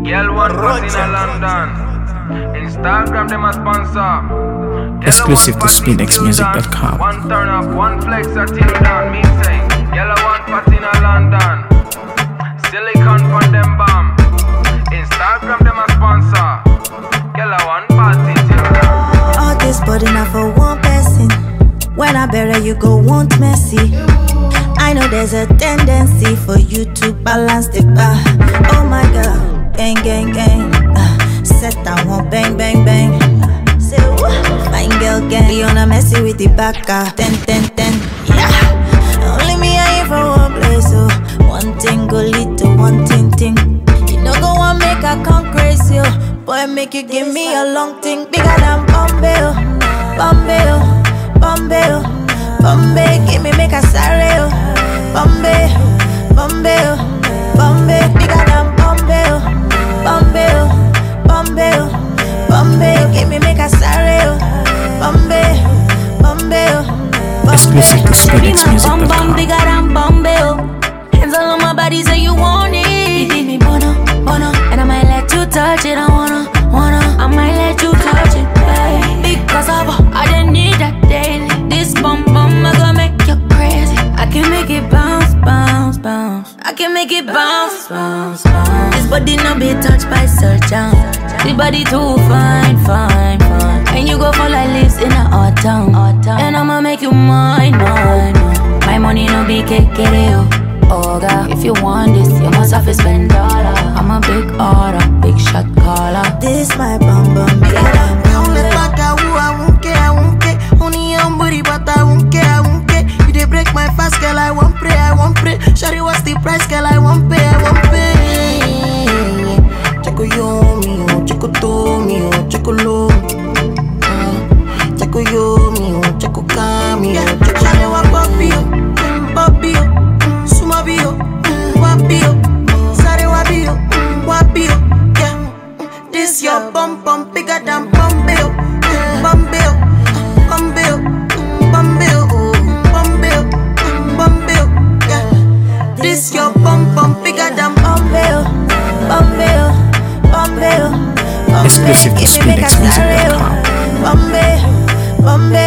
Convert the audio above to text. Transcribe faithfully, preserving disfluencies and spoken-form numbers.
Girl one party in London. Instagram them a sponsor. Exclusive to spin x music dot com. One turn up, one flex a till down. Me say, girl one party in London. Silicon from them bomb. Instagram them a sponsor. Girl one party till down. All this body not for one person. When I bury you go want messy. I know there's a tendency for you to balance the bar. Oh my God, gang gang gang. Uh, set down one bang bang bang. Uh, say what? Fine girl gang. Leona messy with the back uh, ten ten ten. Yeah. Only me I ain't from one place. So one thing go lead to one thing thing. You know go on make I come crazy. Oh. Boy make you give me a long thing bigger than Bombay. Oh. Bombay. Oh. Bombay, oh, Bombay, give me make a sorry, oh. Bombay, Bombay, oh, Bombay, bigger than Bombay, oh. Bombay, oh, Bombay, oh, Bombay, give me make a sorry, oh. Bombay, Bombay, oh. Exclusive to spin x music dot com. Bigger than Bombay, oh. Hands all on my body, say you want it. You give me bono, bono, and I might let you touch it. I wanna, wanna, I might let you touch it, babe. Because of I didn't need that daily. This bum bum, I gonna make you crazy. I can make it bounce, bounce, bounce. I can make it bounce, bounce, bounce. This body no be touched by surgeon. The body too fine, fine, fine. And you go fall like leaves in the autumn, autumn. And I'ma make you mine, mine, mine. My money no be kekere, oh God. If you want this, you must have to spend dollar. I'm a big order, big shot caller. This my bum bum, yeah. But I won't care, I won't care. You dey break my fast, girl, I won't pray, I won't pray. Shawty, what's the price, girl, I won't pay, I won't pay. Checo yo mio, checo to mio, checo lo. Checo yo mio, checo camio. Shawty, wa papio, papio, suma bio, wapio, sare wabio, wapio. Yeah, this your bum bum bigger than Bombay, Bombay, Bombay. This your bum bum bigger than Bombay, Bombay, Bombay, Bombay. Exclusive to spin x music dot com. Bombay, Bombay.